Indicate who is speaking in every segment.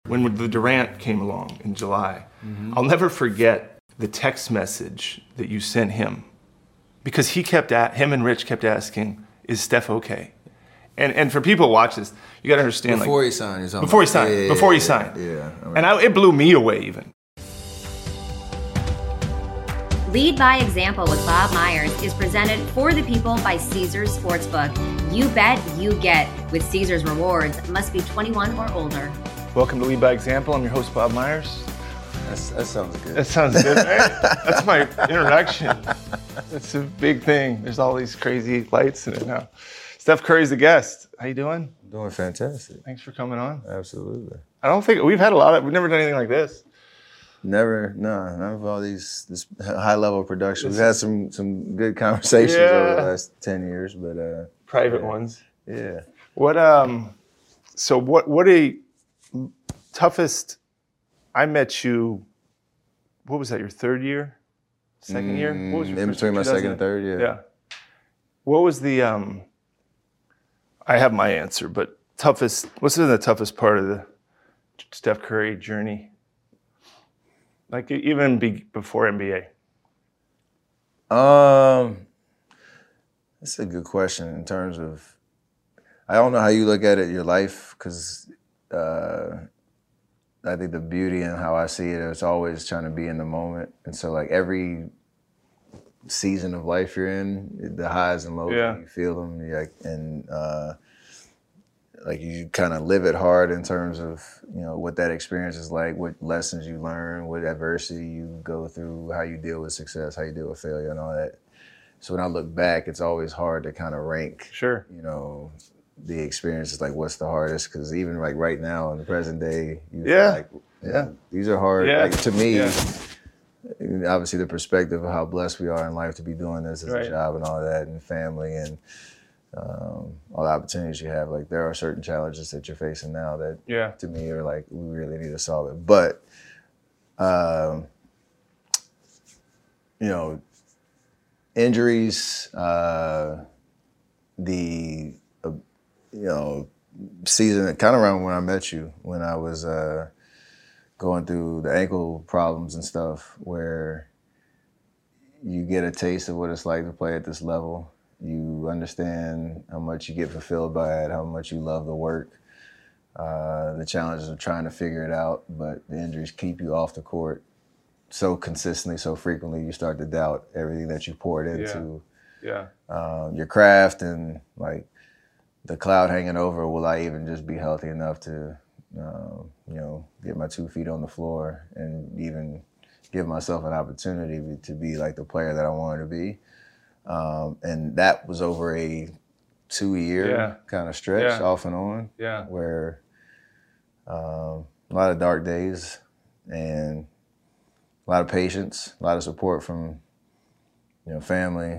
Speaker 1: When the Durant came along in July, I'll never forget the text message that you sent him, because him and Rich kept asking, "Is Steph okay?" And for people who watch this, you got to understand.
Speaker 2: Before he signed.
Speaker 1: Before he signed.
Speaker 2: Yeah.
Speaker 1: It blew me away even.
Speaker 3: Lead by Example with Bob Myers is presented for the people by Caesars Sportsbook. You bet, you get. With Caesars Rewards, must be 21 or older.
Speaker 1: Welcome to Lead by Example. I'm your host, Bob Myers.
Speaker 2: That sounds good.
Speaker 1: That sounds good, right? That's my introduction. That's a big thing. There's all these crazy lights in it now. Steph Curry's the guest. How you doing?
Speaker 2: Doing fantastic.
Speaker 1: Thanks for coming on.
Speaker 2: Absolutely.
Speaker 1: I don't think we've never done anything like this.
Speaker 2: None of all this high level production. We've had some good conversations over the last 10 years, but
Speaker 1: private ones.
Speaker 2: Yeah.
Speaker 1: What a toughest. I met you. What was that? Your third year, second year? What was your
Speaker 2: in between my second and third?
Speaker 1: Yeah. What was the? I have my answer, but toughest. What's been the toughest part of the Steph Curry journey? Like even before NBA.
Speaker 2: That's a good question in terms of. I don't know how you look at it, your life, because I think the beauty and how I see it is always trying to be in the moment, and so like every season of life you're in, the highs and lows, you feel them, like you kind of live it hard in terms of, you know, what that experience is like, what lessons you learn, what adversity you go through, how you deal with success, how you deal with failure and all that. So when I look back, it's always hard to kind of rank, you know, the experiences, like what's the hardest, because even like right now in the present day, you feel like, these are hard. Like, to me, obviously the perspective of how blessed we are in life to be doing this as a job and all that, and family and all the opportunities you have. Like, there are certain challenges that you're facing now that to me are like, we really need to solve it. But you know, injuries, season kind of around when I met you, when I was going through the ankle problems and stuff, where you get a taste of what it's like to play at this level. You understand how much you get fulfilled by it, how much you love the work, the challenges of trying to figure it out, but the injuries keep you off the court so consistently, so frequently, you start to doubt everything that you poured into your craft, and like the cloud hanging over, will I even just be healthy enough to, get my 2 feet on the floor and even give myself an opportunity to be like the player that I wanted to be. And that was over a 2-year kind of stretch, off and on, where a lot of dark days and a lot of patience, a lot of support from, family,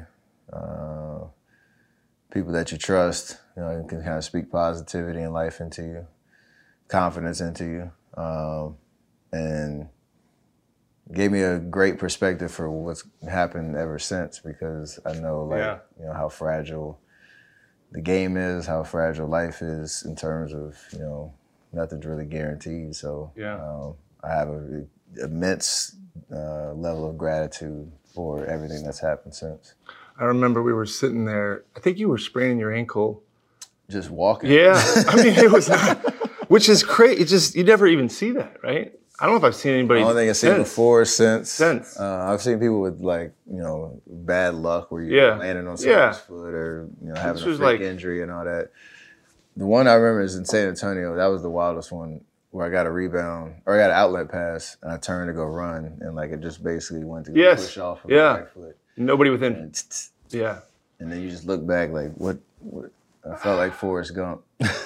Speaker 2: people that you trust, and can kind of speak positivity and life into you, confidence into you, and gave me a great perspective for what's happened ever since, because I know how fragile the game is, how fragile life is in terms of, nothing's really guaranteed. So I have an immense level of gratitude for everything that's happened since.
Speaker 1: I remember we were sitting there, I think you were spraining your ankle.
Speaker 2: Just walking.
Speaker 1: Yeah, I mean, it was not, which is crazy. You never even see that, right? I don't know if I've seen anybody.
Speaker 2: I don't think I've seen before, since.
Speaker 1: I've
Speaker 2: seen people with bad luck where you're landing on someone's foot, or having a freak injury and all that. The one I remember is in San Antonio. That was the wildest one, where I got a rebound, or I got an outlet pass, and I turned to go run, and like it just basically went to go push off of my right foot.
Speaker 1: Nobody within.
Speaker 2: And then you just look back like, what? I felt like Forrest Gump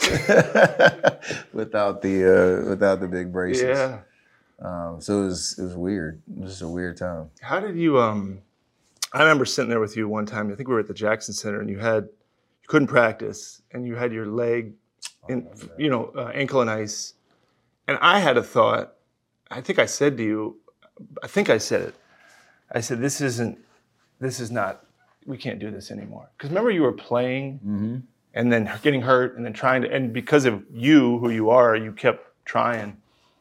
Speaker 2: without the big braces.
Speaker 1: Yeah.
Speaker 2: So it was weird. It was just a weird time.
Speaker 1: How did you? I remember sitting there with you one time. I think we were at the Jackson Center, and you couldn't practice, and you had your leg, ankle in ice, and I had a thought. I think I said to you, I said it. I said, this is not. We can't do this anymore. Because remember, you were playing, and then getting hurt, and then trying to, and because of you, who you are, you kept trying.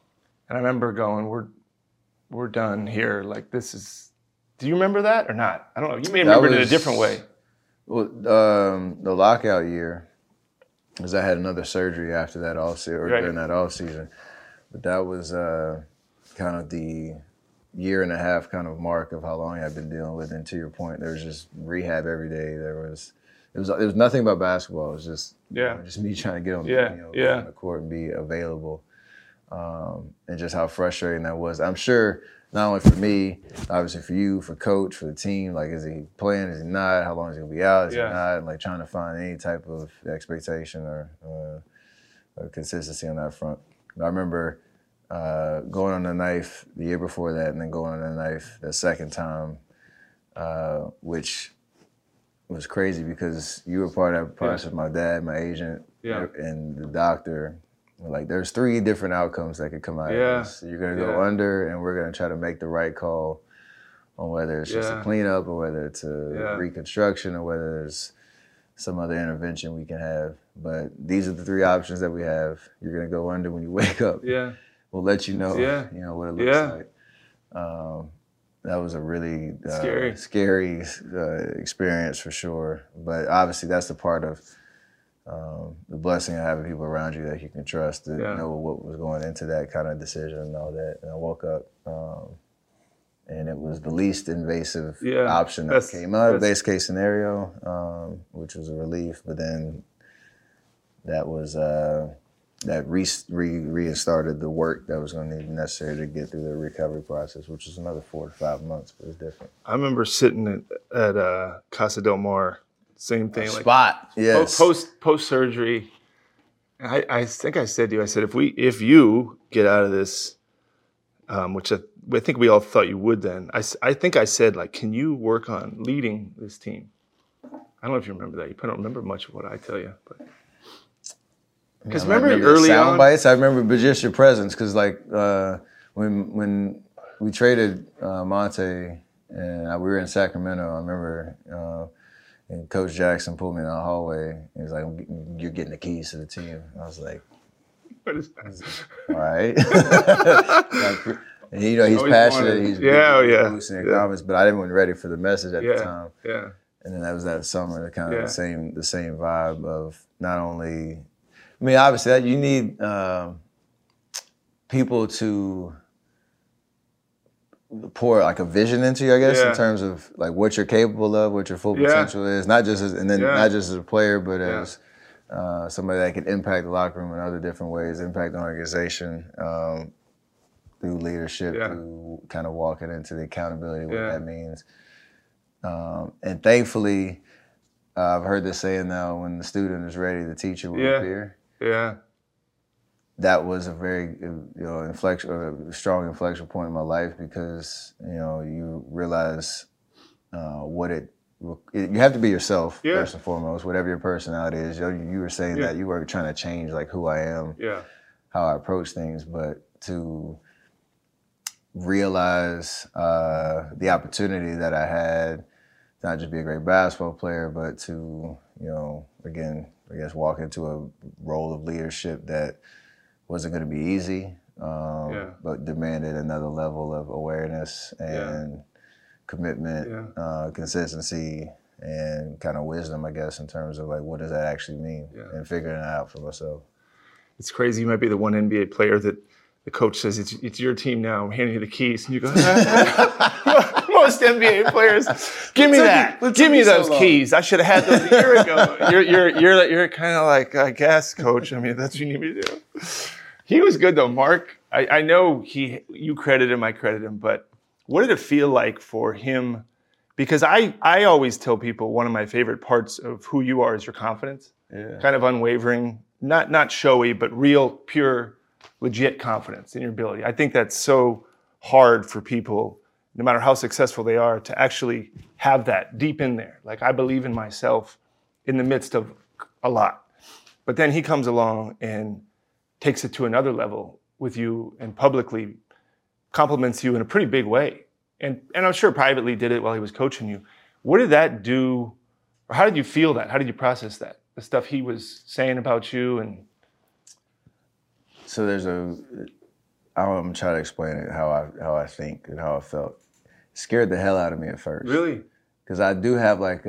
Speaker 1: And I remember going, we're done here. Like, this is, do you remember that or not? I don't know. You may remember it in a different way.
Speaker 2: Well, the lockout year, because I had another surgery after that during that off season. But that was kind of the year and a half kind of mark of how long I've been dealing with. And to your point, there was just rehab every day. It was nothing about basketball. It was just just me trying to get on the court and be available. And just how frustrating that was. I'm sure not only for me, obviously for you, for coach, for the team, like, is he playing, is he not, how long is he gonna be out, is he not, and, like, trying to find any type of expectation or consistency on that front. I remember going on the knife the year before that, and then going on the knife the second time, which was crazy because you were part of that process. My dad, my agent, and the doctor. Like, there's 3 different outcomes that could come out of this. You're going to go under, and we're going to try to make the right call on whether it's just a cleanup or whether it's a reconstruction or whether there's some other intervention we can have. But these are the 3 options that we have. You're going to go under when you wake up. Yeah. We'll let you know, what it looks like. That was a really scary experience for sure. But obviously that's the part of the blessing of having people around you that you can trust to know what was going into that kind of decision and all that. And I woke up and it was the least invasive option that came up, base case scenario, which was a relief. But then that was that restarted the work that was going to be necessary to get through the recovery process, which was another 4 to 5 months, but it was different.
Speaker 1: I remember sitting at Casa Del Mar, same thing.
Speaker 2: Spot, yes.
Speaker 1: Post surgery. I think I said to you, I said, if you get out of this, which I think we all thought you would then, I think I said, like, can you work on leading this team? I don't know if you remember that. You probably don't remember much of what I tell you, but. Because remember early
Speaker 2: sound bites. I remember just your presence. Because when we traded Monte and we were in Sacramento, I remember and Coach Jackson pulled me in the hallway. He was like, "You're getting the keys to the team." I was like,
Speaker 1: "What is that?"
Speaker 2: All right. And, he's passionate. He's boosting their comments, but I didn't wasn't ready for the message at the time. Yeah. And then that was that summer, kind of the same vibe of not only. I mean, obviously, you need people to pour like a vision into you, I guess, in terms of like what you're capable of, what your full potential is, not just as a player, but as somebody that can impact the locker room in other different ways, impact the organization through leadership, through kind of walking into the accountability, what that means. And thankfully, I've heard this saying now: when the student is ready, the teacher will appear. Yeah, that was a very strong inflection point in my life because you realize you have to be yourself first and foremost, whatever your personality is. You were saying that you weren't trying to change like who I am, how I approach things, but to realize the opportunity that I had to not just be a great basketball player, but to again, I guess, walk into a role of leadership that wasn't going to be easy, but demanded another level of awareness and commitment, consistency, and kind of wisdom, I guess, in terms of like, what does that actually mean, and figuring it out for myself.
Speaker 1: It's crazy. You might be the one NBA player that the coach says, it's your team now, I'm handing you the keys, and you go, most NBA players, give me that. Give me those keys. I should have had those a year ago. You're kind of like, I guess, coach. I mean, that's what you need me to do. He was good though, Mark. I know you credit him, I credit him, but what did it feel like for him? Because I always tell people one of my favorite parts of who you are is your confidence. Yeah. Kind of unwavering, not showy, but real, pure, legit confidence in your ability. I think that's so hard for people, no matter how successful they are, to actually have that deep in there. Like, I believe in myself in the midst of a lot. But then he comes along and takes it to another level with you and publicly compliments you in a pretty big way. And I'm sure privately did it while he was coaching you. What did that do, or how did you feel that? How did you process that? The stuff he was saying about you? And
Speaker 2: so there's I'm trying to explain it how I think and how I felt. It scared the hell out of me at first.
Speaker 1: Really?
Speaker 2: Because I do have like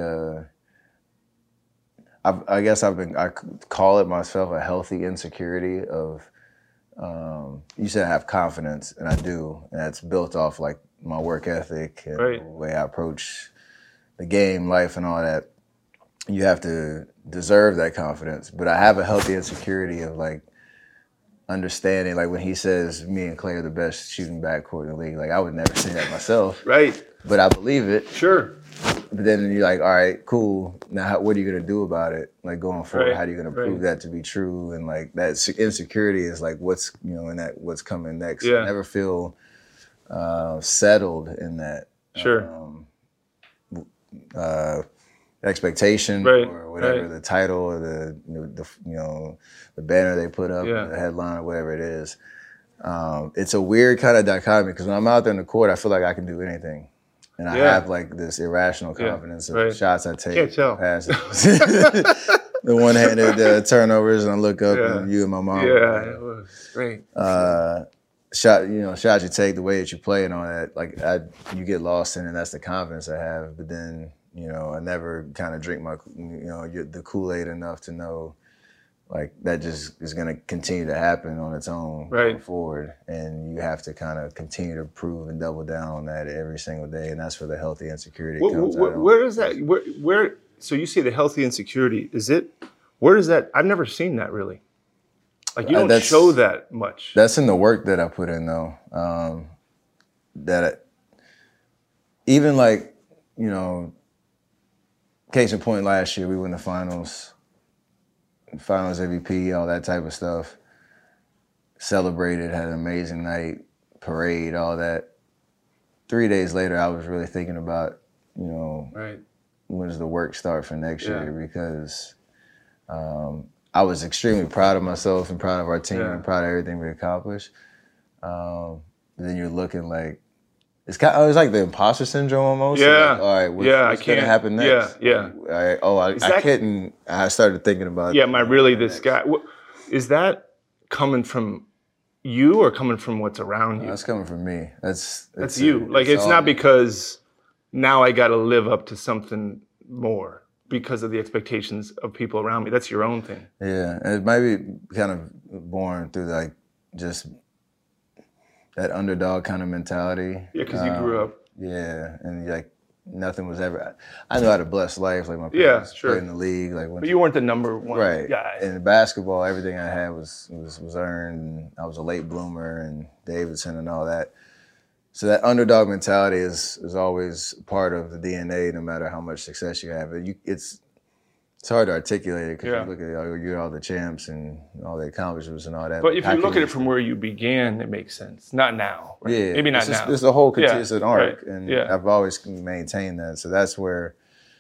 Speaker 2: I guess I call it myself a healthy insecurity of, you said I have confidence, and I do, and that's built off like my work ethic and the way I approach the game, life, and all that. You have to deserve that confidence, but I have a healthy insecurity of like understanding, like when he says me and Clay are the best shooting backcourt in the league, like I would never say that myself.
Speaker 1: Right.
Speaker 2: But I believe it.
Speaker 1: Sure.
Speaker 2: But then you're like, all right, cool. Now, what are you gonna do about it? Like going forward,
Speaker 1: Right.
Speaker 2: how are you gonna prove that to be true? And like that insecurity is like what's what's coming next.
Speaker 1: Yeah.
Speaker 2: I never feel settled in that.
Speaker 1: Sure.
Speaker 2: Expectation or whatever the title or the banner they put up, the headline or whatever it is. It's a weird kind of dichotomy because when I'm out there in the court, I feel like I can do anything. And I have like this irrational confidence of the shots I take, passes, the one-handed turnovers, and I look up and you and my mom.
Speaker 1: Yeah, it was great.
Speaker 2: Shots you take, the way that you play and all that, like you get lost in, and that's the confidence I have. But then, I never kind of drink my, the Kool-Aid enough to know, like that just is going to continue to happen on its own going forward. And you have to kind of continue to prove and double down on that every single day. And that's where the healthy insecurity comes out.
Speaker 1: Where is that? Where? So you say the healthy insecurity, where does that, I've never seen that really. Like you don't show that much.
Speaker 2: That's in the work that I put in though. Even like, case in point, last year we won the finals MVP, all that type of stuff. Celebrated, had an amazing night, parade, all that. 3 days later, I was really thinking about, when does the work start for next year? Because I was extremely proud of myself and proud of our team and proud of everything we accomplished. Then you're looking like, it's like the imposter syndrome almost.
Speaker 1: Yeah.
Speaker 2: Like, all right, what's going to happen next?
Speaker 1: Yeah.
Speaker 2: I couldn't. I started thinking about.
Speaker 1: Yeah, am I really this guy? Is that coming from you or coming from what's around you?
Speaker 2: That's coming from me. That's
Speaker 1: you. Like it's not because now I got to live up to something more because of the expectations of people around me. That's your own thing.
Speaker 2: Yeah, and it might be kind of born through like just that underdog kind of mentality.
Speaker 1: Yeah, because you grew up.
Speaker 2: Yeah, and like nothing was ever. I knew I had a blessed life. Like my parents played in the league. Like,
Speaker 1: but you weren't the number one guy.
Speaker 2: And in basketball, everything I had was earned. And I was a late bloomer and Davidson and all that. So that underdog mentality is always part of the DNA, no matter how much success you have. It's hard to articulate it because you look at you're all the champs and all the accomplishments and all that.
Speaker 1: But if you look at it from where you began, it makes sense. Not now. Right?
Speaker 2: Yeah.
Speaker 1: Maybe not now.
Speaker 2: It's a whole continuous arc. And I've always maintained that. So that's where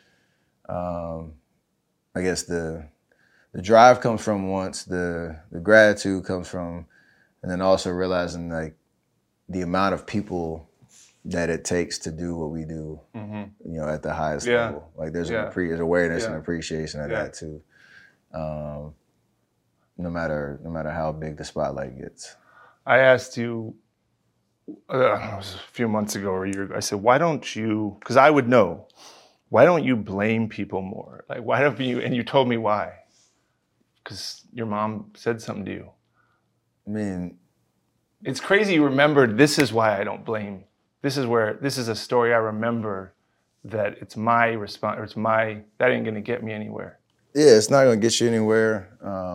Speaker 2: I guess the drive comes from once, the gratitude comes from, and then also realizing like the amount of people that it takes to do what we do, at the highest level. Like there's awareness and appreciation of that too. No matter how big the spotlight gets.
Speaker 1: I asked you, it was a few months ago or a year ago, I said, why don't you, because I would know, why don't you blame people more? Like why don't you, and you told me why. Because your mom said something to you.
Speaker 2: I mean,
Speaker 1: it's crazy you remembered, this is why I don't blame. This is a story I remember that it's my response, or that ain't gonna get me anywhere.
Speaker 2: Yeah, it's not gonna get you anywhere.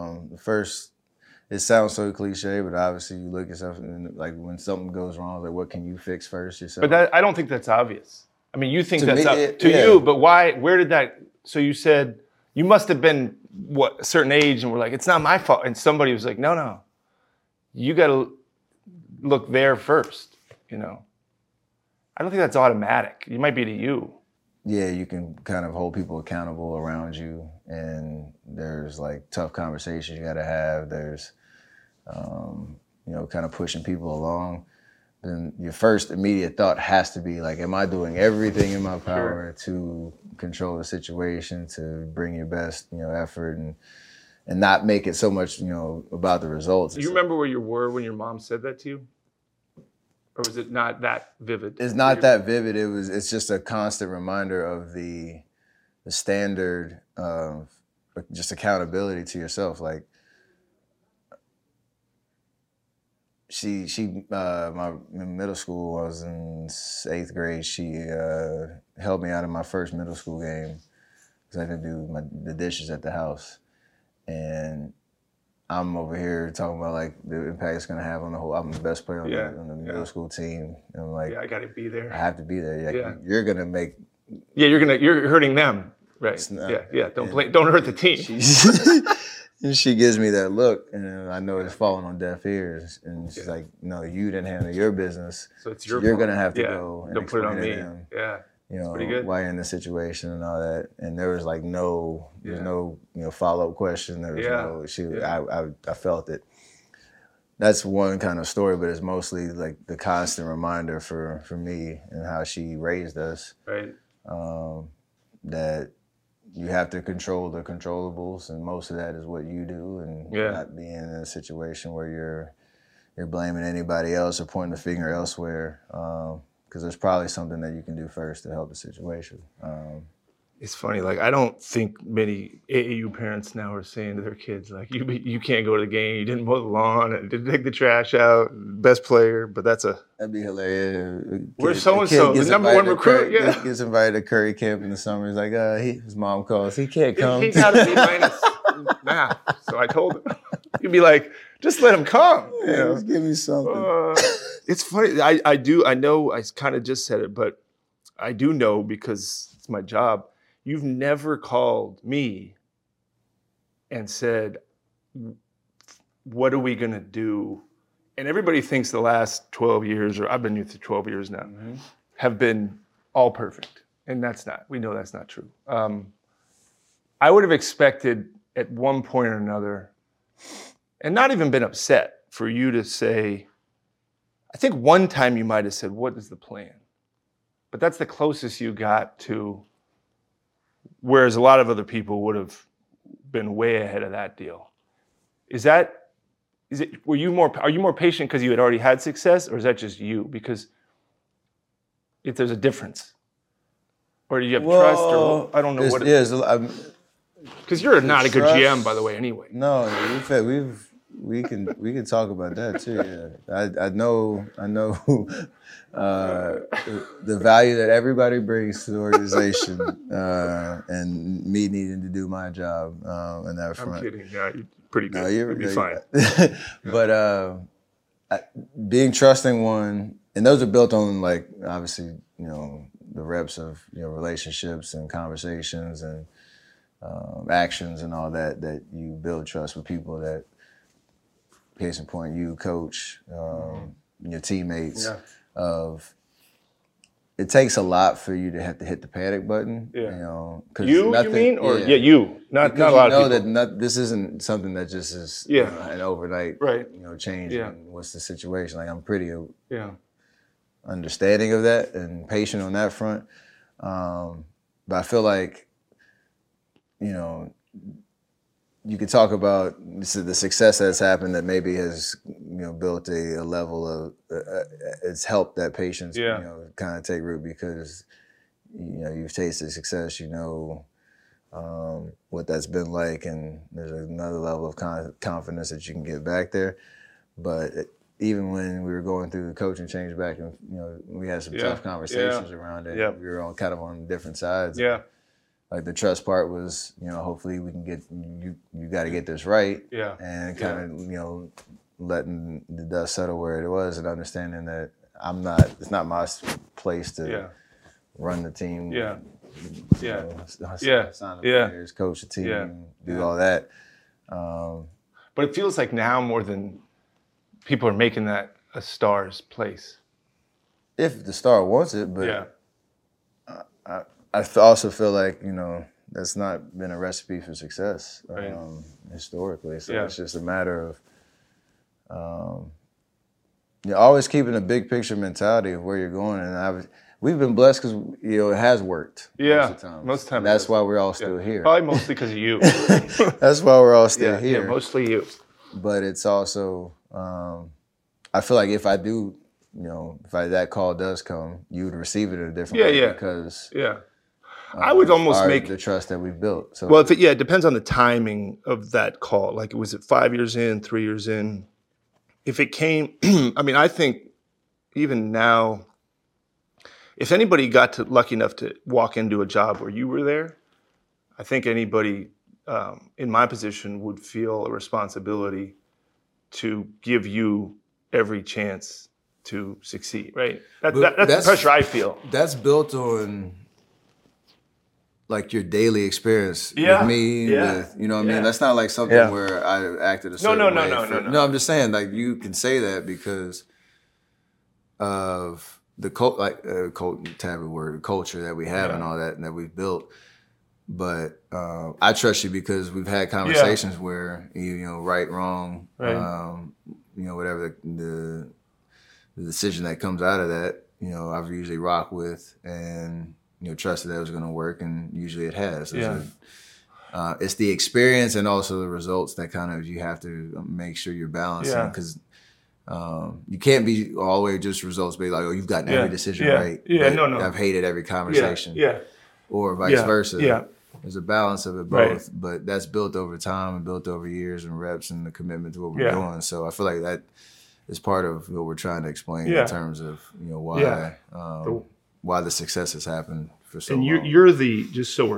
Speaker 2: It sounds so cliche, but obviously you look at yourself and like when something goes wrong, like what can you fix first yourself?
Speaker 1: But I don't think that's obvious. I mean, you think that's up to you, but why, where did that, so you said, you must have been, a certain age and we're like, it's not my fault. And somebody was like, no, you gotta look there first, I don't think that's automatic. It might be to you.
Speaker 2: Yeah, you can kind of hold people accountable around you, and there's like tough conversations you got to have. There's, kind of pushing people along. Then your first immediate thought has to be like, am I doing everything in my power to control the situation, to bring your best, effort and not make it so much, about the results.
Speaker 1: Do you remember where you were when your mom said that to you? Or was it not that vivid?
Speaker 2: It's not that vivid. It's just a constant reminder of the standard of just accountability to yourself. Like my in middle school, I was in 8th grade. She helped me out in my first middle school game because I didn't do the dishes at the house, and I'm over here talking about like the impact it's gonna have on the whole. I'm the best player on the middle school team, and I'm like,
Speaker 1: I gotta be there.
Speaker 2: I have to be there. You're gonna make.
Speaker 1: Yeah, you're hurting them, right? Don't hurt the team.
Speaker 2: And she gives me that look, and I know it's falling on deaf ears. And she's like, "No, you didn't handle your business,
Speaker 1: so it's your
Speaker 2: you're
Speaker 1: fault.
Speaker 2: gonna have to go and
Speaker 1: don't put it on me."
Speaker 2: them,
Speaker 1: yeah,
Speaker 2: you know,
Speaker 1: pretty good.
Speaker 2: why you're in this situation and all that. And there was like no follow up question. There was I felt it. That's one kind of story, but it's mostly like the constant reminder for me and how she raised us.
Speaker 1: Right.
Speaker 2: That you have to control the controllables, and most of that is what you do, and not being in a situation where you're blaming anybody else or pointing the finger elsewhere, because there's probably something that you can do first to help the situation.
Speaker 1: It's funny, like I don't think many AAU parents now are saying to their kids, like, you can't go to the game, you didn't mow the lawn, and didn't take the trash out, best player, but that'd
Speaker 2: be hilarious.
Speaker 1: Where's so-and-so, the number one recruit?
Speaker 2: Gets invited to Curry camp in the summer. He's like, his mom calls, he can't come.
Speaker 1: He got to be minus math, so I told him. He'd be like, just let him come.
Speaker 2: Just give me something.
Speaker 1: It's funny, I know I kind of just said it, but I do know because it's my job. You've never called me and said, what are we going to do? And everybody thinks the last 12 years, or I've been here for 12 years now, have been all perfect. And we know that's not true. I would have expected at one point or another, and not even been upset, for you to say, I think one time you might have said, what is the plan? But that's the closest you got to, whereas a lot of other people would have been way ahead of that deal. Are you more patient because you had already had success, or is that just you? Because if there's a difference, or do you have trust, or I don't know what it is. Because you're not a good GM, by the way, anyway.
Speaker 2: No, we can talk about that too. Yeah, I know the value that everybody brings to the organization, and me needing to do my job in that front.
Speaker 1: I'm kidding. Yeah, you're pretty good.
Speaker 2: No,
Speaker 1: you'll be fine.
Speaker 2: But being trusting one, and those are built on, like, obviously, the reps of relationships and conversations and actions and all that you build trust with people that. Case in point, you, coach, your teammates. It takes a lot for you to have to hit the panic button. Yeah.
Speaker 1: You mean? Or you. Not a lot of people.
Speaker 2: That this isn't something that just is an overnight change. Yeah. What's the situation? Like, I'm pretty understanding of that and patient on that front. But I feel like, you could talk about the success that's happened that maybe has, built a level of, it's helped that patience, kind of take root because, you've tasted success, what that's been like, and there's another level of confidence that you can get back there. But even when we were going through the coaching change back, and we had some tough conversations around it. We were on different sides.
Speaker 1: Yeah.
Speaker 2: Like the trust part was, hopefully we can get you got to get this right.
Speaker 1: Yeah.
Speaker 2: And kind of, letting the dust settle where it was and understanding that it's not my place to run the team.
Speaker 1: Yeah.
Speaker 2: Sign the players, coach the team, do all that.
Speaker 1: But it feels like now more than people are making that a star's place.
Speaker 2: If the star wants it, but I also feel like, that's not been a recipe for success historically. So it's just a matter of always keeping a big picture mentality of where you're going. And we've been blessed because, it has worked most of the time. Most of the time. That's why we're all still here.
Speaker 1: Probably mostly because of you.
Speaker 2: That's why we're all still here.
Speaker 1: Yeah, mostly you.
Speaker 2: But it's also, I feel like if I do if that call does come, you would receive it in a different way because
Speaker 1: I would almost make
Speaker 2: the trust that we've built. So
Speaker 1: well, it depends on the timing of that call. Like, was it 5 years in, 3 years in? If it came, I mean, I think even now, if anybody got lucky enough to walk into a job where you were there, I think anybody in my position would feel a responsibility to give you every chance to succeed, right? That's the pressure I feel.
Speaker 2: That's built on like your daily experience with me, with you know what I mean? That's not like something where I acted a certain way. No, I'm just saying like you can say that because of the culture that we have and all that and that we've built. But I trust you because we've had conversations where right, wrong, whatever the decision that comes out of that, I've usually rocked with and trusted that it was going to work, and usually it has. It's the experience and also the results that kind of you have to make sure you're balancing because you can't be all the way just results based, like, oh, you've gotten every decision right. No. I've hated every conversation. Or vice versa. There's a balance of it both, but that's built over time and built over years and reps and the commitment to what we're doing. So I feel like that is part of what we're trying to explain in terms of why the success has happened for so long.
Speaker 1: And you're the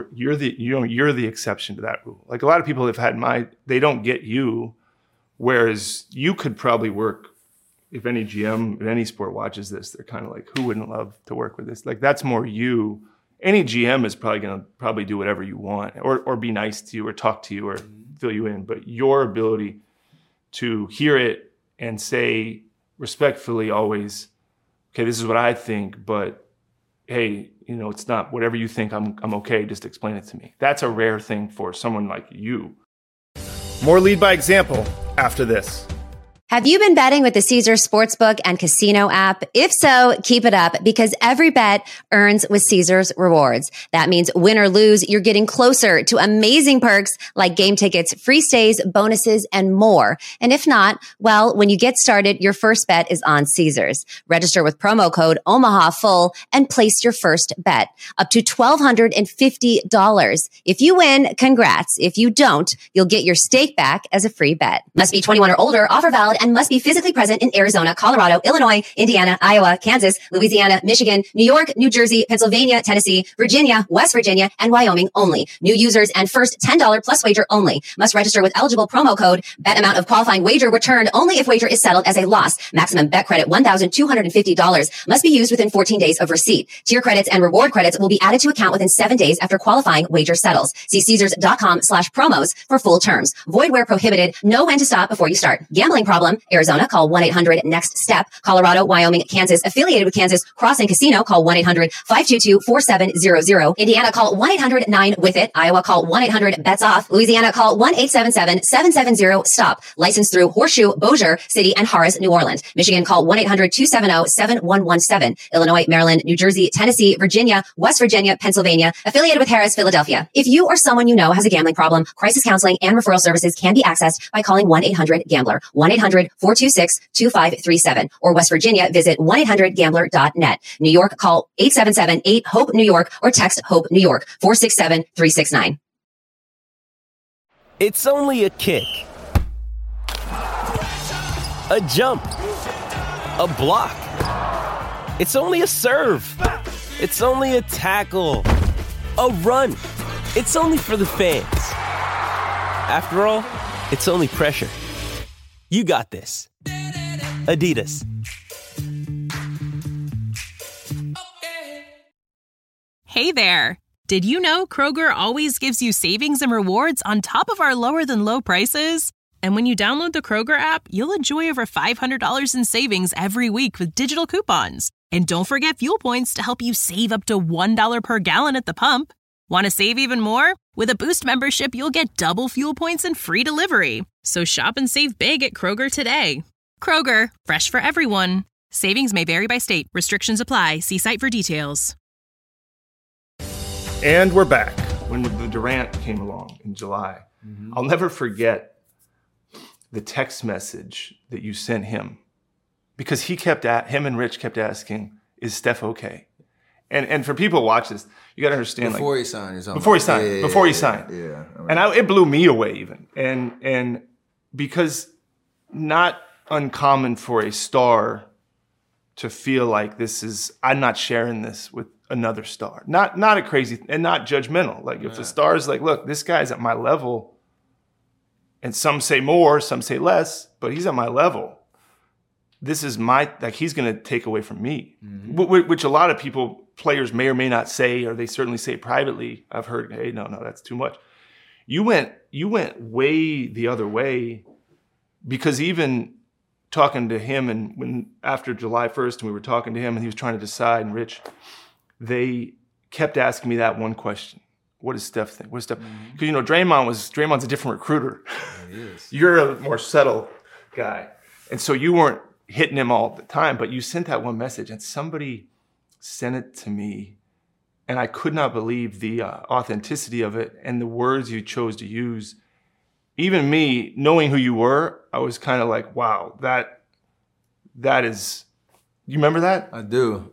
Speaker 1: exception to that rule. Like a lot of people have had they don't get you, whereas you could probably work. If any GM in any sport watches this, they're kind of like, who wouldn't love to work with this? Like that's more you. Any GM is probably going to do whatever you want or be nice to you or talk to you or fill you in. But your ability to hear it and say respectfully always, okay, this is what I think, but hey, it's not whatever you think, I'm okay, just explain it to me. That's a rare thing for someone like you. More Lead by Example after this.
Speaker 3: Have you been betting with the Caesars Sportsbook and Casino app? If so, keep it up because every bet earns with Caesars Rewards. That means win or lose, you're getting closer to amazing perks like game tickets, free stays, bonuses, and more. And if not, well, when you get started, your first bet is on Caesars. Register with promo code OMAHAFULL and place your first bet up to $1,250. If you win, congrats. If you don't, you'll get your stake back as a free bet. Must be 21 or older, offer valid and must be physically present in Arizona, Colorado, Illinois, Indiana, Iowa, Kansas, Louisiana, Michigan, New York, New Jersey, Pennsylvania, Tennessee, Virginia, West Virginia, and Wyoming only. New users and first $10 plus wager only. Must register with eligible promo code. Bet amount of qualifying wager returned only if wager is settled as a loss. Maximum bet credit $1,250. Must be used within 14 days of receipt. Tier credits and reward credits will be added to account within 7 days after qualifying wager settles. See Caesars.com/promos for full terms. Void where prohibited. Know when to stop before you start. Gambling problem? Arizona, call 1-800-NEXT-STEP. Colorado, Wyoming, Kansas, affiliated with Kansas Crossing Casino, call 1-800-522-4700. Indiana, call 1-800-9-WITH-IT. Iowa, call 1-800-BETS-OFF. Louisiana, call 1-877-770-STOP. Licensed through Horseshoe, Bossier City, and Harrah's, New Orleans. Michigan, call 1-800-270-7117. Illinois, Maryland, New Jersey, Tennessee, Virginia, West Virginia, Pennsylvania, affiliated with Harrah's, Philadelphia. If you or someone you know has a gambling problem, crisis counseling and referral services can be accessed by calling 1-800-GAMBLER. 1-800-426-2537. Or West Virginia, visit 1-800-GAMBLER.net. New York, call 877-8-HOPE-NEW YORK or text HOPE New York 467-369.
Speaker 4: It's only a kick, a jump, a block. It's only a serve. It's only a tackle, a run. It's only for the fans. After all, it's only pressure. You got this. Adidas.
Speaker 5: Hey there. Did you know Kroger always gives you savings and rewards on top of our lower than low prices? And when you download the Kroger app, you'll enjoy over $500 in savings every week with digital coupons. And don't forget fuel points to help you save up to $1 per gallon at the pump. Want to save even more? With a Boost membership, you'll get double fuel points and free delivery. So shop and save big at Kroger today. Kroger, fresh for everyone. Savings may vary by state. Restrictions apply. See site for details.
Speaker 1: And we're back. When the Durant came along in July, I'll never forget the text message that you sent him because him and Rich kept asking, "Is Steph okay?" And for people who watch this, you got to understand
Speaker 2: before he signed.
Speaker 1: Before he signed.
Speaker 2: Yeah.
Speaker 1: And it blew me away even. And because not uncommon for a star to feel like I'm not sharing this with another star. Not a crazy, and not judgmental. Like if the star is like, look, this guy's at my level, and some say more, some say less, but he's at my level. This is he's going to take away from me, which a lot of players may or may not say, or they certainly say privately. I've heard, hey, no, that's too much. You went way the other way, because even talking to him, and when after July 1st, and we were talking to him, and he was trying to decide, and Rich, they kept asking me that one question: what does Steph think? What does Steph? Because Draymond's a different recruiter.
Speaker 2: He is.
Speaker 1: You're a more subtle guy, and so you weren't hitting him all the time, but you sent that one message, and somebody sent it to me, and I could not believe the authenticity of it and the words you chose to use. Even me, knowing who you were, I was kind of like, wow, that is, you remember that?
Speaker 2: I do.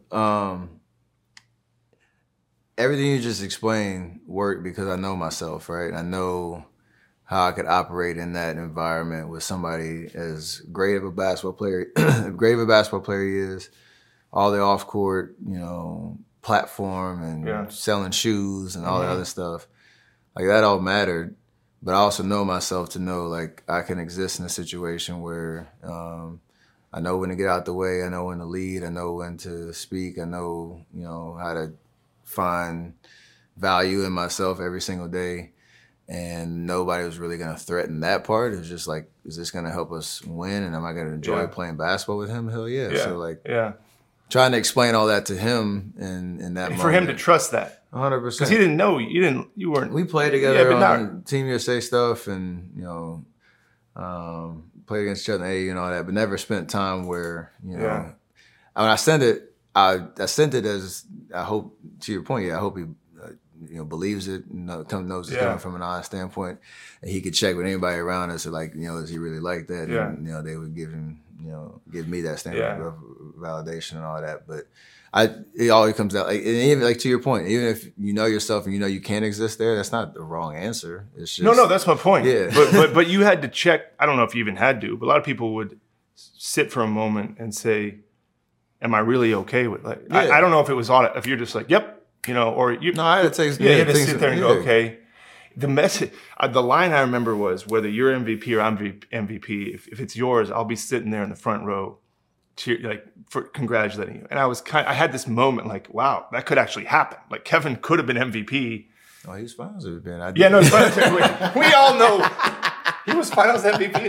Speaker 2: Everything you just explained worked because I know myself, right? I know how I could operate in that environment with somebody as great of a basketball player, he is, all the off court, platform and selling shoes and all that other stuff. Like that all mattered. But I also know myself to know, like, I can exist in a situation where I know when to get out the way, I know when to lead, I know when to speak, I know, how to find value in myself every single day. And nobody was really going to threaten that part. It was just like, is this going to help us win? And am I going to enjoy playing basketball with him? Hell yeah. So, trying to explain all that to him in that moment.
Speaker 1: For him to trust that.
Speaker 2: 100%.
Speaker 1: Because he didn't know, you weren't.
Speaker 2: We played together on Team USA stuff and, played against each other and all that, but never spent time where, when I sent it, I sent it as, I hope, to your point, I hope he, believes it, knows it's coming from an honest standpoint, and he could check with anybody around us, like, is he really like that?
Speaker 1: Yeah.
Speaker 2: And, they would give him, give me that standard of validation and all that. But it always comes out, like, and even like to your point, even if you know yourself and you can't exist there, that's not the wrong answer. It's just
Speaker 1: no, that's my point.
Speaker 2: Yeah.
Speaker 1: but you had to check. I don't know if you even had to, but a lot of people would sit for a moment and say, "Am I really okay with?" Like, I don't know if it was on it. If you're just like, "Yep," or you.
Speaker 2: No, I had to take.
Speaker 1: You had to sit there and go, "Okay." The message, the line I remember was, whether you're MVP or I'm MVP, if it's yours, I'll be sitting there in the front row, for congratulating you. And I had this moment like, wow, that could actually happen. Like Kevin could have been MVP.
Speaker 2: Oh, he was finals MVP.
Speaker 1: We all know he was finals MVP.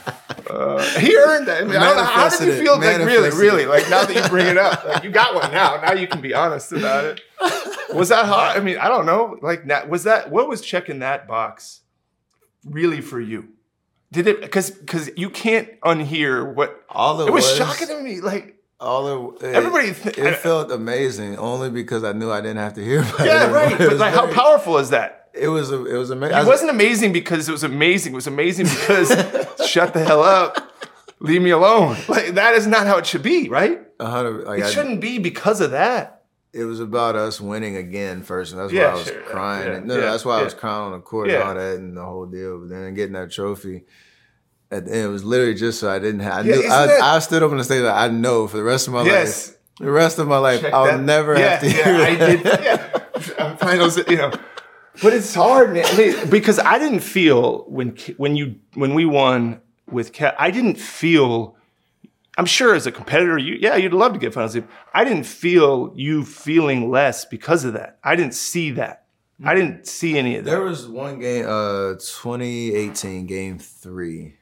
Speaker 1: He earned that. I mean, I don't know, how did you feel? Like really, like now that you bring it up, like you got one now. Now you can be honest about it. Was that hard? I mean, I don't know. Like, what was checking that box really for you? Did it, because you can't unhear what it was shocking to me. Like, everybody,
Speaker 2: it felt amazing only because I knew I didn't have to hear about it.
Speaker 1: Yeah, right. But like, how powerful is that?
Speaker 2: It was amazing.
Speaker 1: It wasn't amazing because it was amazing. It was amazing because shut the hell up, leave me alone. Like, that is not how it should be, right? It shouldn't be because of that.
Speaker 2: It was about us winning again first, and that's why I was crying. That's why I was crying on the court and all that and the whole deal. But then getting that trophy, at the end, it was literally just so I didn't have. I stood up on the stage like, I know for the rest of my life. The rest of my life, I'll never have to hear that.
Speaker 1: I did. Finals, But it's hard, man. I mean, because I didn't feel when we won with Cat, I didn't feel. I'm sure as a competitor, you'd love to get finals. I didn't feel you feeling less because of that. I didn't see that. I didn't see any of that.
Speaker 2: There was one game, 2018, Game 3.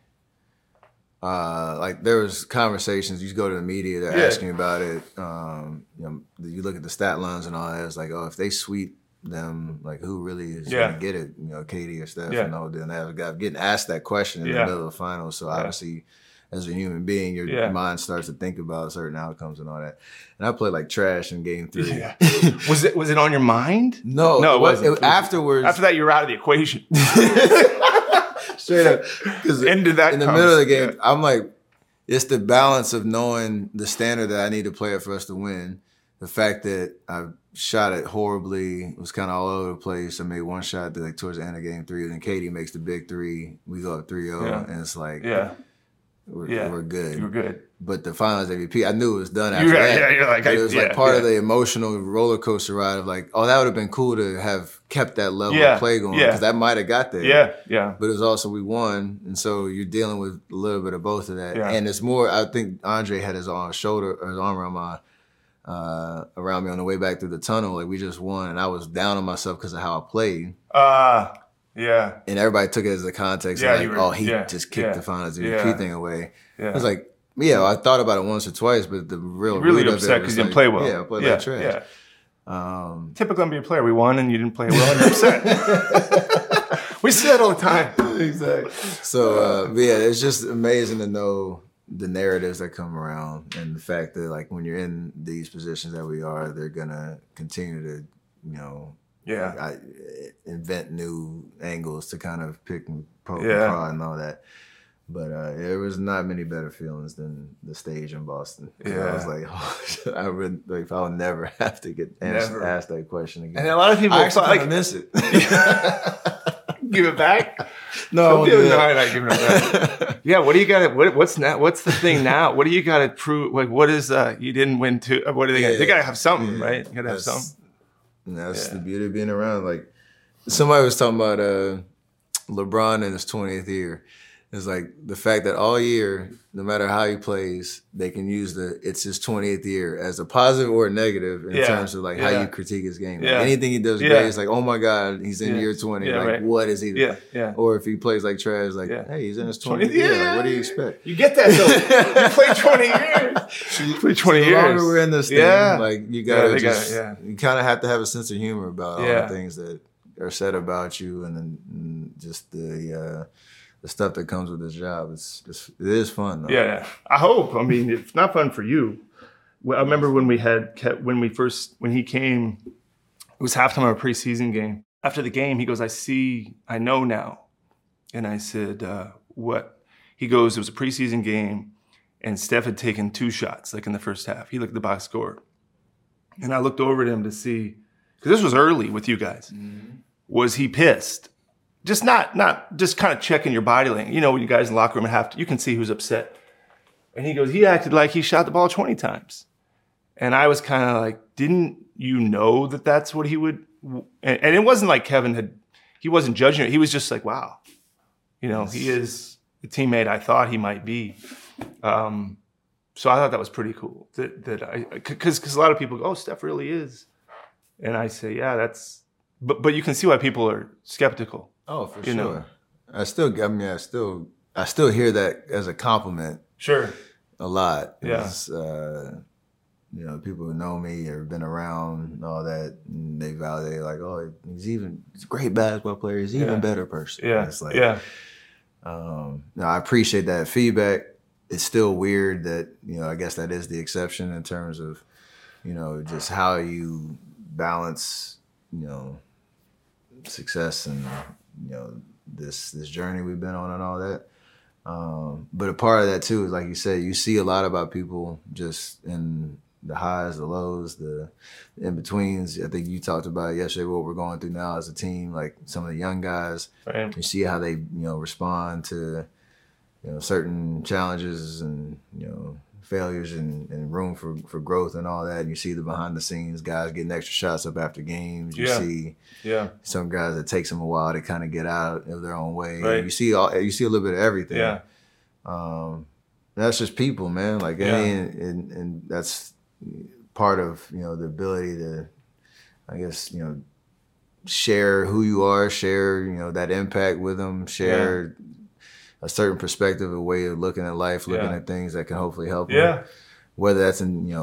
Speaker 2: Like there was conversations. You go to the media, they're asking about it. You look at the stat lines and all that. It's like, if they sweep them, like who really is going to get it? Katie or Steph and all that. And I was getting asked that question in the middle of the finals. So obviously, as a human being, your mind starts to think about certain outcomes and all that. And I played like trash in Game 3.
Speaker 1: Yeah. Was it on your mind?
Speaker 2: No,
Speaker 1: it wasn't.
Speaker 2: Afterwards.
Speaker 1: After that, you're out of the equation.
Speaker 2: Straight up. Because
Speaker 1: in the middle
Speaker 2: of the game, I'm like, it's the balance of knowing the standard that I need to play at for us to win. The fact that I shot it horribly, it was kind of all over the place. I made one shot that, like, towards the end of game 3, and then Katie makes the big 3. We go up 3-0, and it's like, we're good.
Speaker 1: We're good.
Speaker 2: But the finals MVP, I knew it was done after that.
Speaker 1: Yeah, you're like,
Speaker 2: it was like part of the emotional roller coaster ride of like, oh, that would have been cool to have kept that level of play going, because that might have got there.
Speaker 1: Yeah.
Speaker 2: But it was also we won, and so you're dealing with a little bit of both of that.
Speaker 1: Yeah.
Speaker 2: And it's more. I think Andre had his arm around me on the way back through the tunnel. Like, we just won, and I was down on myself because of how I played.
Speaker 1: Yeah.
Speaker 2: And everybody took it as the context of like, he just kicked the finals MVP thing away. Yeah. I was like, I thought about it once or twice, but the real
Speaker 1: really upset because you didn't play well.
Speaker 2: Yeah, I played like trash.
Speaker 1: Yeah. Typical NBA player. We won and you didn't play well and you're upset. We say that all the time.
Speaker 2: Exactly. So, it's just amazing to know the narratives that come around, and the fact that, like, when you're in these positions that we are, they're gonna continue to, invent new angles to kind of pick and poke and prod and all that. But there was not many better feelings than the stage in Boston. I was like, I'll never have to get asked that question again.
Speaker 1: And a lot of people
Speaker 2: I miss it.
Speaker 1: Give it back?
Speaker 2: No,
Speaker 1: I'm not giving it back. Yeah, what do you got? What's the thing now? What do you got to prove? Like, what is you didn't win to? What do they got? They got to have something, right? You got to have something.
Speaker 2: And that's the beauty of being around. Like, somebody was talking about LeBron in his 20th year. It's like the fact that all year, no matter how he plays, they can use it's his 20th year as a positive or a negative in terms of like how you critique his game. Like, anything he does great, it's like, oh my God, he's in year 20. What is he doing? Or if he plays like trash, like, hey, he's in his 20th year. Like, what do you expect?
Speaker 1: You get that though. You play 20 years. You play 20 years.
Speaker 2: The longer we're in this thing, like, you gotta you kind of have to have a sense of humor about all the things that are said about you, and then just the stuff that comes with this job. It is fun though.
Speaker 1: Yeah, I hope. I mean, it's not fun for you. I remember when he came, it was halftime of a preseason game. After the game, he goes, I know now. And I said, what? He goes, it was a preseason game, and Steph had taken 2 shots, like in the first half. He looked at the box score. And I looked over at him to see, because this was early with you guys. Mm-hmm. Was he pissed? Just not just kind of checking your body language. You know, when you guys in the locker room you can see who's upset. And he goes, he acted like he shot the ball 20 times. And I was kind of like, didn't you know that that's what he would? And it wasn't like he wasn't judging it. He was just like, wow, he is the teammate I thought he might be. So I thought that was pretty cool. Because a lot of people go, oh, Steph really is. And I say, yeah, that's, but you can see why people are skeptical.
Speaker 2: Oh, for sure. I still hear that as a compliment.
Speaker 1: Sure.
Speaker 2: A lot.
Speaker 1: Yeah.
Speaker 2: People who know me or been around and all that, and they validate like, oh, he's a great basketball player. He's an even better person.
Speaker 1: Yeah.
Speaker 2: It's like, I appreciate that feedback. It's still weird that, I guess that is the exception in terms of, just how you balance, success and, this journey we've been on and all that. But a part of that too is, like you said, you see a lot about people just in the highs, the lows, the in-betweens. I think you talked about yesterday what we're going through now as a team, like some of the young guys. Right. You see how they, respond to, certain challenges and, failures and room for growth and all that. And you see the behind the scenes guys getting extra shots up after games. You see some guys that takes them a while to kind of get out of their own way. Right. You see a little bit of everything. Yeah. That's just people, man. Like, and that's part of, the ability to, I guess, share who you are, share, that impact with them, share a certain perspective, a way of looking at life, looking at things that can hopefully help them. Whether that's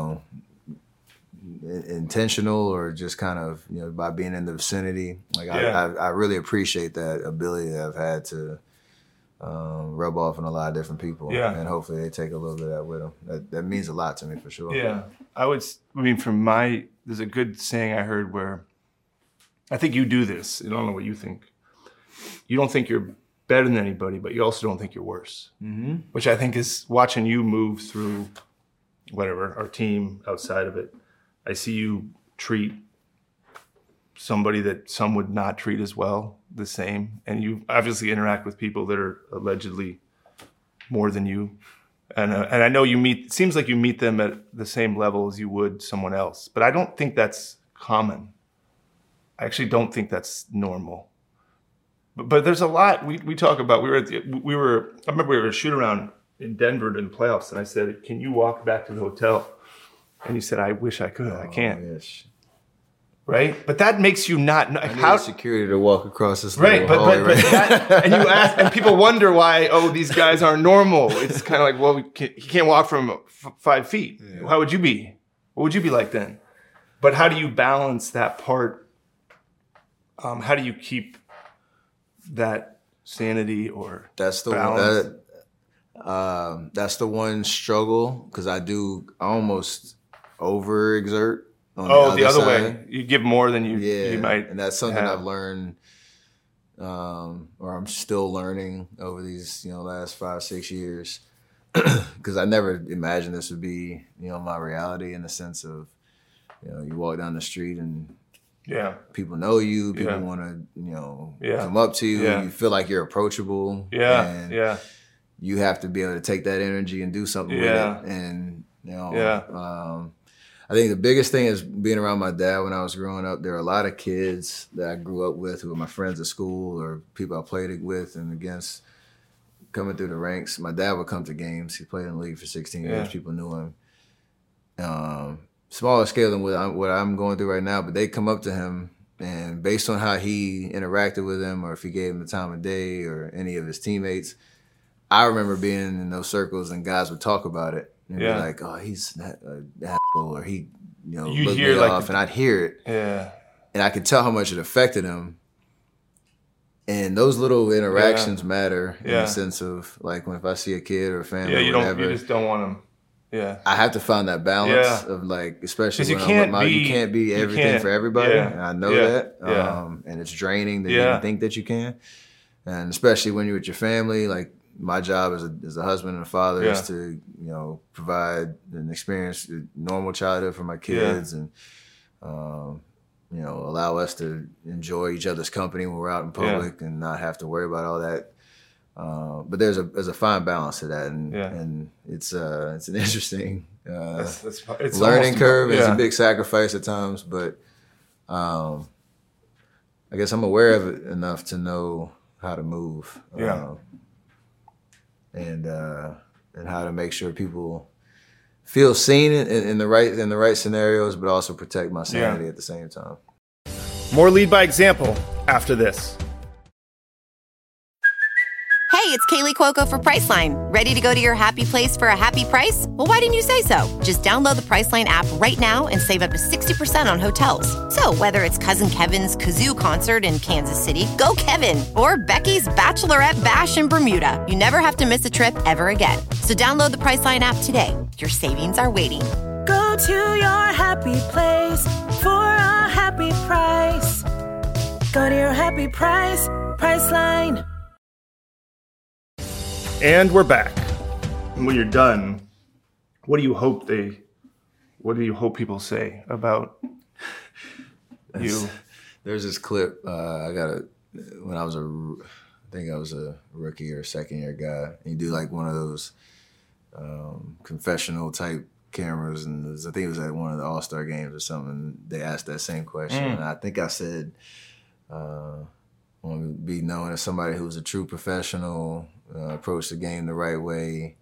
Speaker 2: intentional or just kind of, by being in the vicinity. Like, I really appreciate that ability that I've had to rub off on a lot of different people. Yeah. And hopefully they take a little bit of that with them. That means a lot to me for sure.
Speaker 1: Yeah. There's a good saying I heard where I think you do this. I don't know what you think. You don't think you're better than anybody, but you also don't think you're worse. Mm-hmm. Which I think is watching you move through whatever, our team outside of it. I see you treat somebody that some would not treat as well the same. And you obviously interact with people that are allegedly more than you. And I know it seems like you meet them at the same level as you would someone else. But I don't think that's common. I actually don't think that's normal. But there's a lot we talk about. I remember we were at a shoot around in Denver in the playoffs, and I said, "Can you walk back to the hotel?" And you said, "I wish I could. I can't."
Speaker 2: Yes.
Speaker 1: Right, but that makes you not.
Speaker 2: I need security to walk across this
Speaker 1: right,
Speaker 2: little hallway.
Speaker 1: But that, and you ask, and people wonder why. Oh, these guys aren't normal. It's kind of like, well, he can't walk from 5 feet. Yeah. How would you be? What would you be like then? But how do you balance that part? How do you keep that sanity or
Speaker 2: that's the
Speaker 1: balance?
Speaker 2: That's the one struggle because I almost overexert.
Speaker 1: The other way. You give more than you might.
Speaker 2: And that's something I've learned, or I'm still learning over these, last 5-6 years. Because I never imagined this would be, my reality in the sense of, you walk down the street and people know you, people want to, come up to you. Yeah. You feel like you're approachable. And you have to be able to take that energy and do something with it. And, I think the biggest thing is being around my dad when I was growing up. There are a lot of kids that I grew up with who were my friends at school or people I played with and against coming through the ranks. My dad would come to games. He played in the league for 16 years. People knew him. Smaller scale than what I'm going through right now, but they come up to him and based on how he interacted with them or if he gave him the time of day or any of his teammates, I remember being in those circles and guys would talk about it. And be like, oh, he's that asshole, or he, looked me off, and I'd hear it. Yeah. And I could tell how much it affected him. And those little interactions matter in the sense of, like, if I see a kid or a family or whatever.
Speaker 1: You just don't want them. Yeah.
Speaker 2: I have to find that balance of, like, especially when I'm with my, you can't be everything for everybody. Yeah. And I know that. Yeah. And it's draining to even think that you can. And especially when you're with your family, like, my job as a husband and a father is to, provide an experience, a normal childhood for my kids and, allow us to enjoy each other's company when we're out in public and not have to worry about all that. But there's a fine balance to that. And it's an interesting it's learning curve. It's a big sacrifice at times, but I guess I'm aware of it enough to know how to move. And how to make sure people feel seen in the right scenarios, but also protect my sanity at the same time.
Speaker 1: More Lead by Example after this.
Speaker 6: Hey, it's Kaylee Cuoco for Priceline. Ready to go to your happy place for a happy price? Well, why didn't you say so? Just download the Priceline app right now and save up to 60% on hotels. So whether it's Cousin Kevin's Kazoo Concert in Kansas City, go Kevin, or Becky's Bachelorette Bash in Bermuda, you never have to miss a trip ever again. So download the Priceline app today. Your savings are waiting.
Speaker 7: Go to your happy place for a happy price. Go to your happy price, Priceline.
Speaker 1: And we're back. And when you're done, what do you hope people say about you?
Speaker 2: There's this clip I got when I was a rookie or second year guy. And you do like one of those confessional type cameras, and I think it was at one of the All-Star games or something. They asked that same question, and I think I said, "I want to be known as somebody who's a true professional." Approach the game the right way,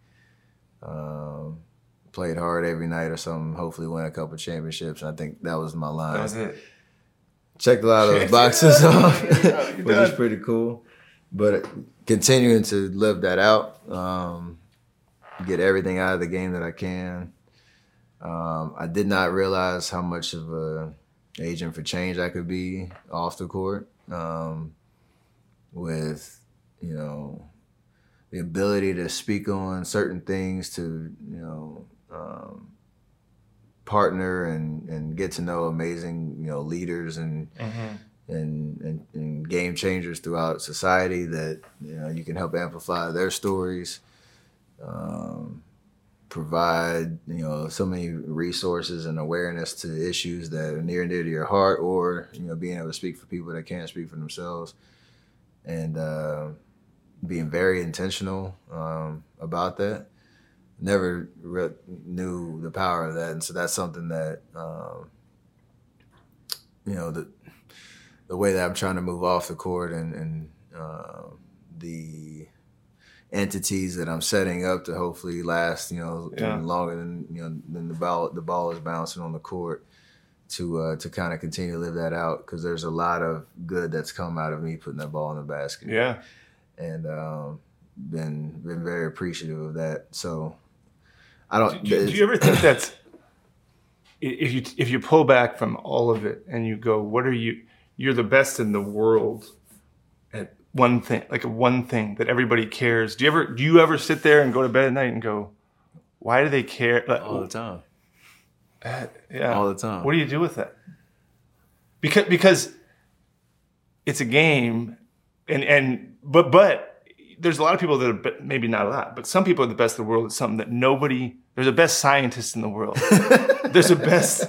Speaker 2: played hard every night or something, hopefully win a couple championships. And I think that was my line.
Speaker 1: That was it.
Speaker 2: Checked a lot of those boxes off, which is pretty cool. But continuing to live that out, get everything out of the game that I can. I did not realize how much of an agent for change I could be off the court with, the ability to speak on certain things, to partner and get to know amazing leaders and and game changers throughout society that you can help amplify their stories, provide so many resources and awareness to issues that are near and dear to your heart, or being able to speak for people that can't speak for themselves, and being very intentional about that. Never knew the power of that, and so that's something that the way that I'm trying to move off the court and the entities that I'm setting up to hopefully last longer than the ball is bouncing on the court, to kind of continue to live that out, because there's a lot of good that's come out of me putting that ball in the basket.
Speaker 1: Yeah,
Speaker 2: and been very appreciative of that. So I don't.
Speaker 1: Do you ever think that's if you pull back from all of it and you go, what are you? You're the best in the world at one thing, like one thing that everybody cares. Do you ever sit there and go to bed at night and go, why do they care? Like,
Speaker 2: all the time.
Speaker 1: Yeah,
Speaker 2: all the time.
Speaker 1: What do you do with that? Because it's a game, but there's a lot of people that are, maybe not a lot, but some people are the best in the world at something that nobody. There's a best scientist in the world. There's a best,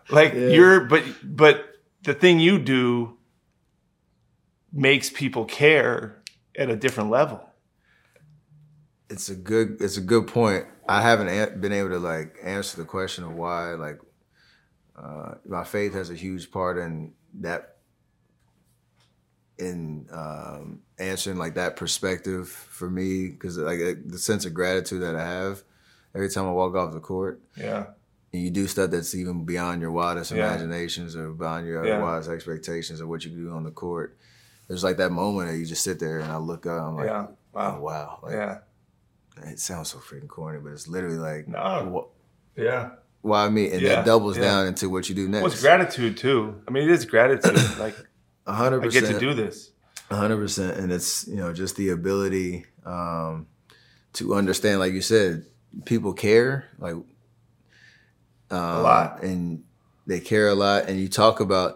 Speaker 1: but the thing you do makes people care at a different level.
Speaker 2: It's a good point. I haven't been able to answer the question of why. My faith has a huge part in that, in answering that perspective for me, because the sense of gratitude that I have every time I walk off the court.
Speaker 1: Yeah.
Speaker 2: And you do stuff that's even beyond your wildest imaginations or beyond your wildest expectations of what you can do on the court. There's that moment that you just sit there and I look up, I'm like, oh, wow. It sounds so freaking corny, but it's literally
Speaker 1: yeah.
Speaker 2: Well, I mean, and that doubles down into what you do next.
Speaker 1: Well, it's gratitude too. I mean, it is gratitude.
Speaker 2: 100%.
Speaker 1: I get to do this.
Speaker 2: 100%. And it's, just the ability to understand, like you said, people care,
Speaker 1: a lot,
Speaker 2: and they care a lot. And you talk about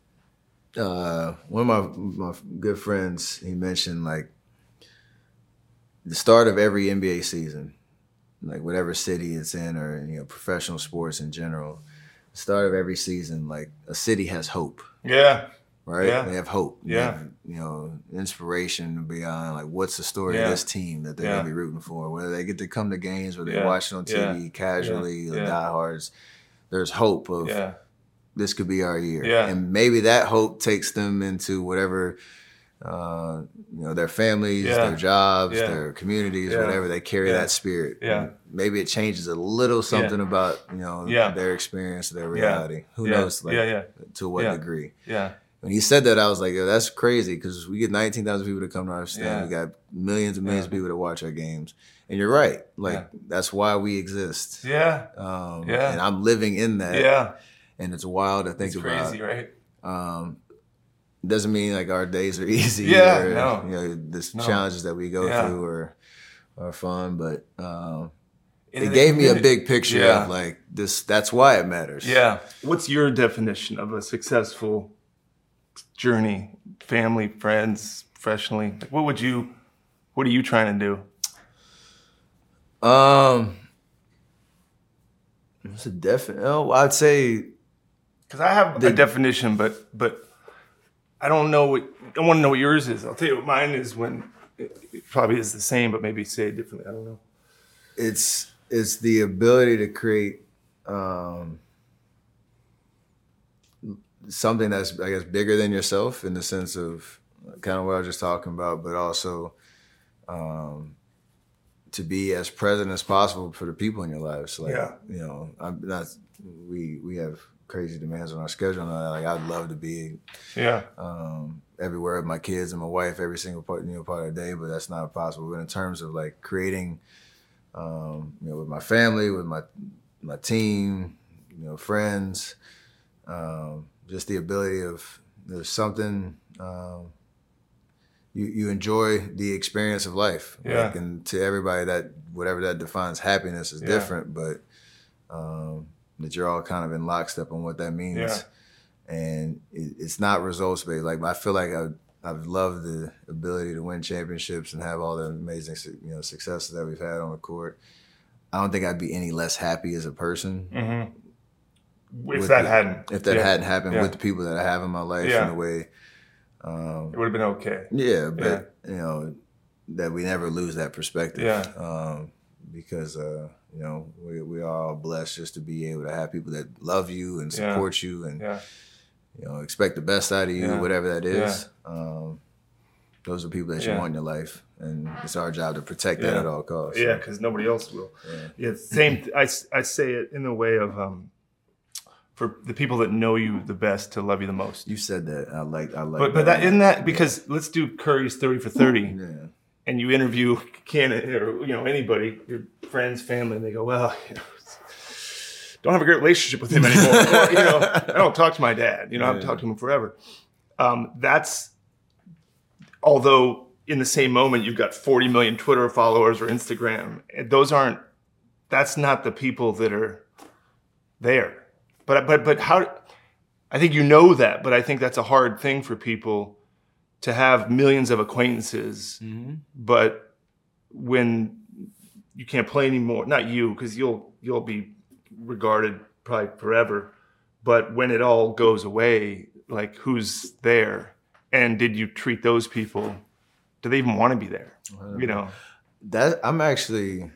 Speaker 2: one of my good friends. He mentioned the start of every NBA season, whatever city it's in, or professional sports in general. The start of every season, a city has hope.
Speaker 1: Yeah.
Speaker 2: Right?
Speaker 1: Yeah.
Speaker 2: They have hope.
Speaker 1: Yeah.
Speaker 2: They have, inspiration beyond what's the story of this team that they're gonna be rooting for. Whether they get to come to games, whether they watch it on TV casually, the diehards. There's hope of this could be our year.
Speaker 1: Yeah.
Speaker 2: And maybe that hope takes them into whatever their families, their jobs, their communities, whatever. They carry that spirit.
Speaker 1: Yeah.
Speaker 2: And maybe it changes a little something about, their experience, their reality. Who knows to what degree.
Speaker 1: Yeah.
Speaker 2: When he said that, I was like, yo, that's crazy, because we get 19,000 people to come to our stand. We got millions and millions of people that watch our games. And you're right. That's why we exist.
Speaker 1: Yeah.
Speaker 2: And I'm living in that.
Speaker 1: Yeah.
Speaker 2: And it's wild to think about.
Speaker 1: It's crazy, right?
Speaker 2: Doesn't mean our days are easy.
Speaker 1: Yeah,
Speaker 2: or,
Speaker 1: no.
Speaker 2: Challenges that we go through are fun. But it gave me a big picture of this. That's why it matters.
Speaker 1: Yeah. What's your definition of a successful journey, family, friends, professionally? What are you trying to do?
Speaker 2: It's a definite. I'd say,
Speaker 1: because I have a definition, but I don't know I want to know what yours is. I'll tell you what mine is. When it probably is the same, but maybe say it differently. I don't know.
Speaker 2: It's the ability to create something that's, I guess, bigger than yourself, in the sense of kind of what I was just talking about, but also to be as present as possible for the people in your lives. I'm not. We have crazy demands on our schedule. And I'd love to be everywhere with my kids and my wife every single part of the day, but that's not possible. But in terms of creating, with my family, with my team, friends. Just the ability of, there's something, you enjoy the experience of life.
Speaker 1: Yeah.
Speaker 2: And to everybody, that whatever that defines happiness is different, but that you're all kind of in lockstep on what that means. and it's not results based. Like I feel like I've loved the ability to win championships and have all the amazing successes that we've had on the court. I don't think I'd be any less happy as a person
Speaker 1: if that hadn't
Speaker 2: happened with the people that I have in my life in a way.
Speaker 1: It would have been okay.
Speaker 2: Yeah, but that we never lose that perspective.
Speaker 1: Yeah.
Speaker 2: Because we are all blessed just to be able to have people that love you and support you and expect the best out of you, whatever that is. Those are people that you want in your life, and it's our job to protect that at all costs.
Speaker 1: Yeah, because nobody else will. Same. I say it in the way of for the people that know you the best to love you the most.
Speaker 2: You said that. I like.
Speaker 1: But that isn't that because let's do Curry's 30 for 30, and you interview candidate or anybody, your friends, family, and they go, well, don't have a great relationship with him anymore. Or, I don't talk to my dad. I haven't talked to him forever. That's although in the same moment you've got 40 million Twitter followers or Instagram. That's not the people that are there. But how? I think that, but I think that's a hard thing for people to have millions of acquaintances, but when you can't play anymore, not you, because you'll be regarded probably forever, but when it all goes away, like who's there? And did you treat those people? Do they even want to be there?
Speaker 2: That I'm actually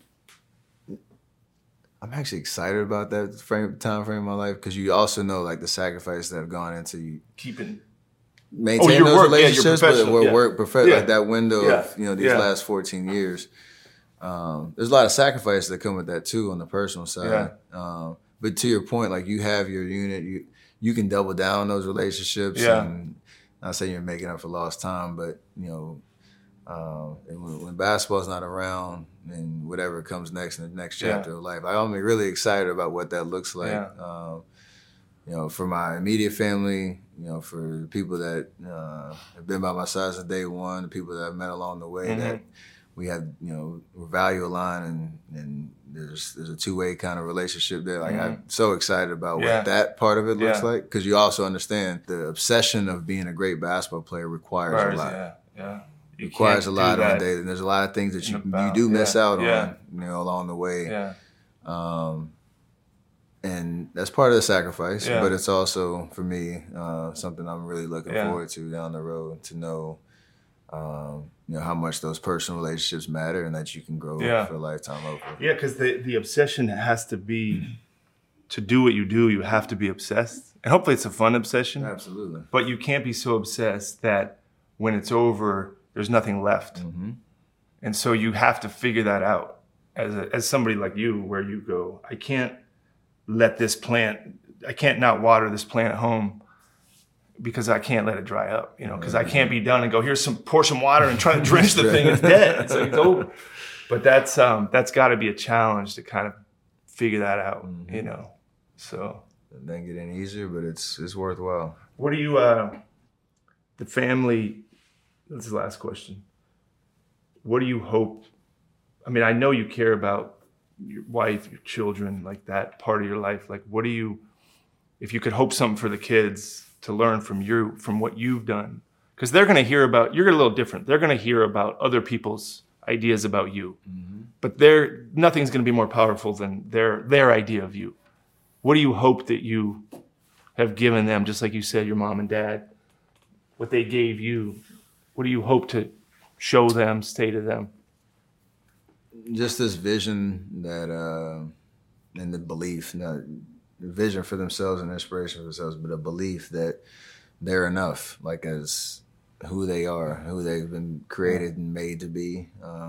Speaker 2: excited about that time frame in my life because you also know like the sacrifice that have gone into maintaining those relationships, but work like that window of these last 14 years. There's a lot of sacrifice that come with that too on the personal side. But to your point, like you have your unit, you can double down on those relationships and not say you're making up for lost time, but when basketball's not around and whatever comes next in the next chapter of life, I'm really excited about what that looks like. For my immediate family, for people that have been by my side since day one, the people that I've met along the way that we have, we're value aligned and there's a two-way kind of relationship there. Like I'm so excited about what that part of it looks like because you also understand the obsession of being a great basketball player requires a lot. It requires a lot on a day, and there's a lot of things that you do miss out on, along the way. And that's part of the sacrifice, but it's also for me something I'm really looking forward to down the road to know. How much those personal relationships matter and that you can grow for a lifetime over.
Speaker 1: Yeah, because the obsession has to be, to do what you do, you have to be obsessed. And hopefully it's a fun obsession.
Speaker 2: Absolutely.
Speaker 1: But you can't be so obsessed that when it's over, there's nothing left. And so you have to figure that out as somebody like you, where you go, I can't let this plant, I can't not water this plant at home because I can't let it dry up, because I can't be done and go, pour some water and try to drench the thing. It's dead. It's over. But that's got to be a challenge to kind of figure that out, So
Speaker 2: it doesn't get any easier, but it's worthwhile.
Speaker 1: What do you, the family? This is the last question. What do you hope? I mean, I know you care about your wife, your children, like that part of your life. Like, what do you, if you could hope something for the kids to learn from what you've done, because they're going to hear about, you're a little different. They're going to hear about other people's ideas about you, but nothing's going to be more powerful than their idea of you. What do you hope that you have given them, just like you said, your mom and dad, what they gave you? What do you hope to show them, say to them?
Speaker 2: Just this vision that, and the belief, vision for themselves and inspiration for themselves, but a belief that they're enough, like as who they are, who they've been created and made to be.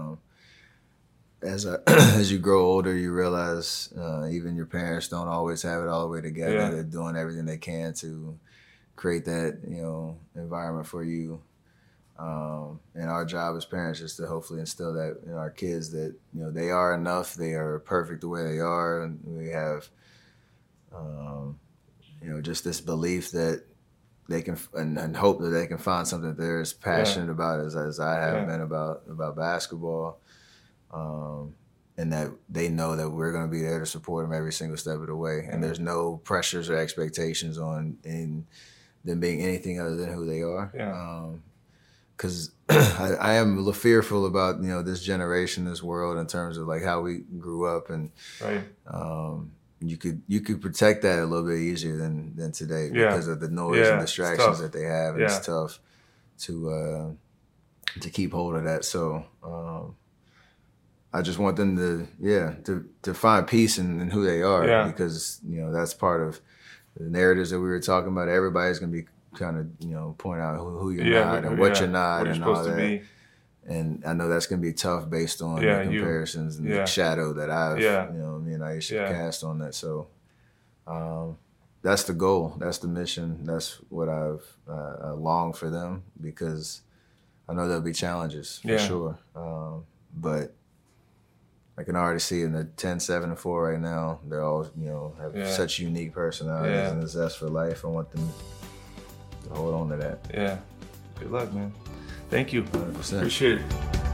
Speaker 2: As you grow older, you realize even your parents don't always have it all the way together. They're doing everything they can to create that, environment for you. And our job as parents is to hopefully instill that in our kids that, they are enough, they are perfect the way they are, and we have just this belief that they can and hope that they can find something that they're as passionate about as I have been about basketball. and that they know that we're going to be there to support them every single step of the way. And there's no pressures or expectations on in them being anything other than who they are.
Speaker 1: Yeah.
Speaker 2: Because I am a little fearful about, you know, this generation, this world, in terms of like how we grew up, and
Speaker 1: Right.
Speaker 2: you could protect that a little bit easier than today because of the noise and distractions that they have, and it's tough to keep hold of that. So I just want them to find peace in who they are, because, you know, that's part of the narratives that we were talking about. Everybody's gonna be kind of, you know, point out who you're not and what you're not, what and all that. Be. And I know that's gonna be tough based on the comparisons and the shadow that I've, you know, me and Aisha cast on that. So that's the goal. That's the mission. That's what I've longed for them, because I know there'll be challenges for sure. But I can already see in the 10, 7, and 4 right now, they're all, you know, have such unique personalities and a zest for life. I want them to hold on to that.
Speaker 1: Yeah. Good luck, man. Thank you.
Speaker 2: 100%.
Speaker 1: Appreciate it.